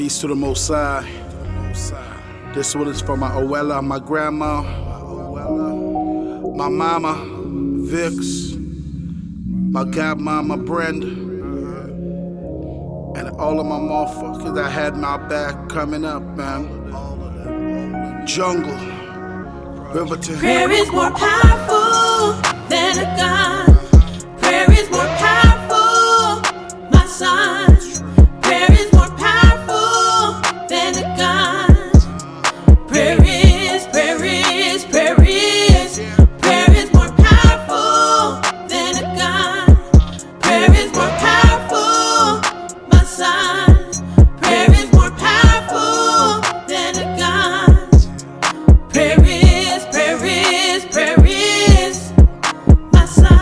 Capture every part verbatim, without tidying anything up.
Peace to the Most High. This one is for my abuela, my grandma, my mama, Vix, my godmama, Brenda, and all of my motherfuckers that had my back coming up, man. Jungle, Riverton. Prayer is more powerful than a gun. Prayer is more powerful, my son. Prayer is more powerful than a gun. Prayer is, prayer is, prayer is. Prayer is more powerful than a gun. Prayer is more powerful, my son. Prayer is more powerful than a gun. Prayer is, prayer is, prayer is, my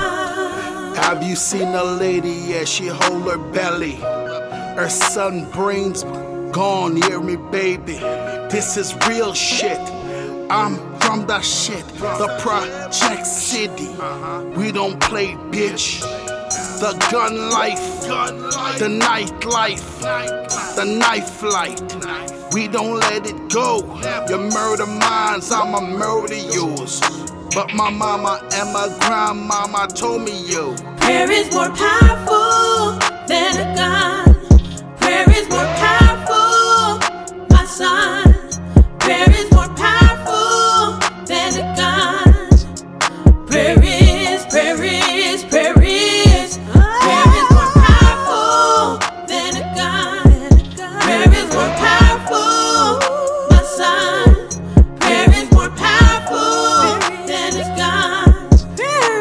son. Have you seen a lady? Yeah, she hold her belly. Her son brains gone, hear me, baby. This is real shit. I'm from the shit, the Project City. We don't play, bitch. The gun life, the night life, the knife light. We don't let it go. You murder mine, I'ma murder yours. But my mama and my grandmama told me yo. Prayer is more powerful than a gun. Prayer is more powerful, my son. Prayer is more powerful than a gun. Prayer is, prayer is, prayer is. Prayer is more powerful than a gun. Prayer is more powerful, my son. Prayer is more powerful than a gun. Prayer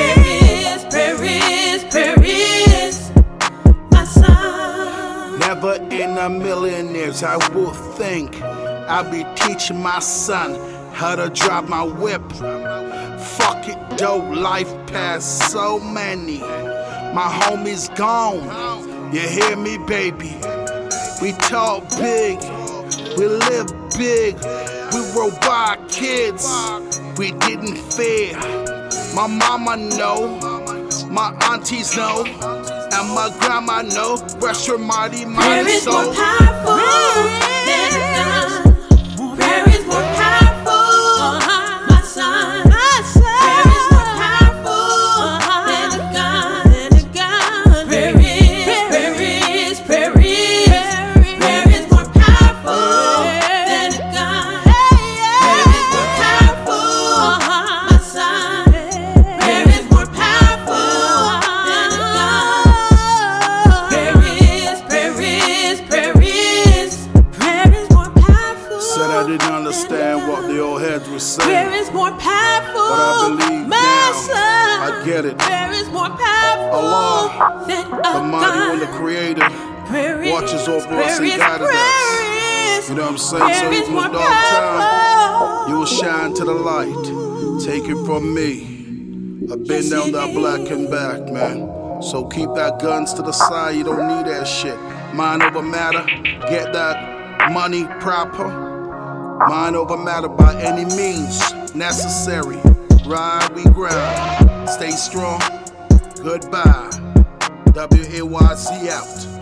is, prayer is, prayer is, my son. Never in a million years I would think I'll be teaching my son how to drive my whip. Fuck it, dope, life past so many. My homie's gone, you hear me, baby? We talk big, we live big. We were wild kids, we didn't fear. My mama know, my aunties know, and my grandma know. Rest her mighty, Prayer mighty is more soul. powerful than a gun. Prayer is more powerful, my son. Prayer is more powerful than a gun. Prayer is, prayer is, prayer is. Prayer is more powerful than a gun. Prayer is more powerful, my son. Prayer is more powerful than a gun. Prayer is, prayer is, prayer is. Prayer is more powerful. Said I didn't understand what the old heads were Prayer saying, is more powerful, but I believe my now. son. I get it. Prayer is more powerful Allah, than a The mighty one, the gun. creator, Prayer is, watches over us prayer and is, guided us. prayer is. You know what I'm saying? Prayer So is even more in the dark time, powerful. you will shine to the light. Take it from me. I've been down that black and back, man. So keep that guns to the side. You don't need that shit. Mind over matter. Get that money proper. Mind over matter by any means necessary. Ride, we grind. Stay strong. Goodbye. W A Y C out.